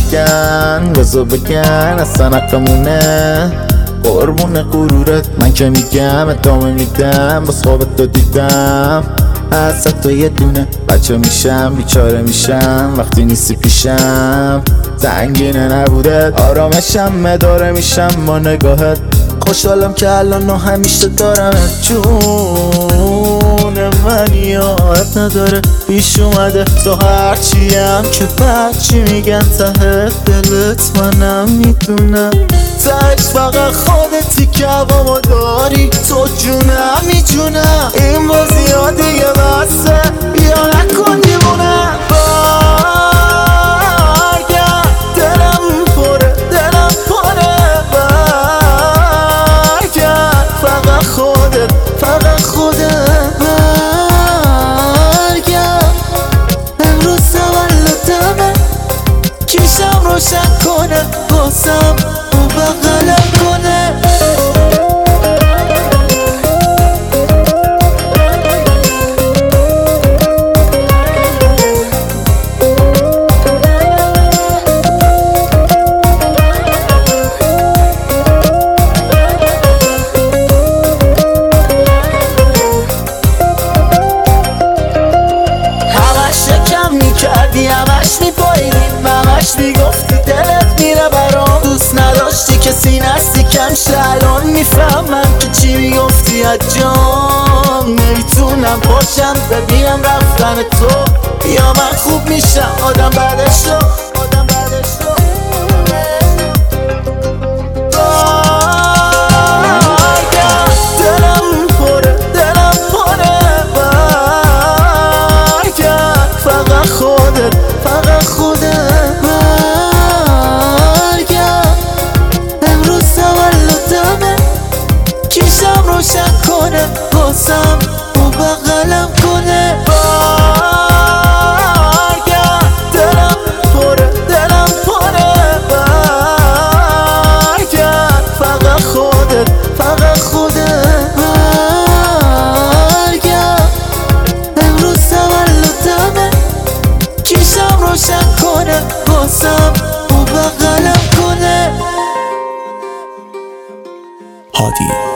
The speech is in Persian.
میگن بذار بگن اصلا حقمونه، قربون غرورت من که میگم ادامه میدم، باز خوابت رو دیدم از تو یه دونه بچه میشم، بیچاره میشم وقتی نیستی پیشم. زنگینه نبوده آرامشم، مداره میشم با نگاهت، خوشحالم که الان و همیشه دارمت. جون من یاد نداره پیش اومده تو هرچیم که بچی میگن ته دلت، منم میدونم تهش فقط خودتی که هوامو داری تو، جونم میجونم این بازی ها دیگه بسته، یا نکن دیوونه. برگرد دلم پره برگرد فقط خودت برگرد. امروز تولدمه کیشم روشن کنه باسم و بغلم کنه. کردی همش میپاییدی، همش میگفتی دلت میره برام، دوست نداشتی کسی نزدیکم شه. الان میفهمم که چی میگفتی از جام، نمیتونم باشم ببینم رفتن تو، یا من خوب میشم آدم بعدش رو. دلم پره برگرد فقط خودت برگرد. امروز تولدمه کیشم روشن کنه باسم و بغلم کنه. برگرد دلم پره برگرد فقط خودت برگرد. امروز تولدمه کیشم روشن کنه باسم و بغلم کنه. هادی